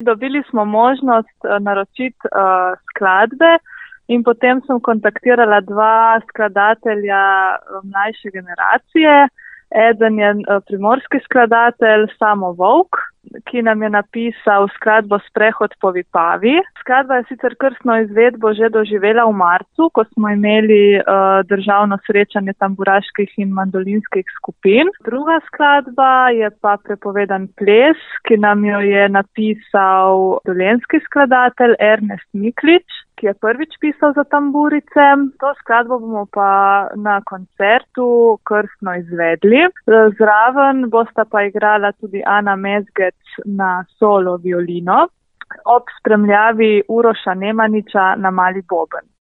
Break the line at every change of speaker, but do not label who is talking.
Dobili smo možnost naročiti skladbe in potem sem kontaktirala dva skladatelja mlajše generacije. Eden je primorski skladatelj Samo Volk, ki nam je napisal skladbo Sprehod po Vipavi. Skladba je sicer krstno izvedbo že doživela v marcu, ko smo imeli državno srečanje tamburaških in mandolinskih skupin. Druga skladba je pa Prepovedan ples, ki nam jo je napisal dolenjski skladatelj Ernest Miklič, ki je prvič pisal za tamburice. To skladbo bomo pa na koncertu krstno izvedli. Zraven bosta pa igrala tudi Ana Mezgec na solo violino ob spremljavi Uroša Nemaniča na mali boben.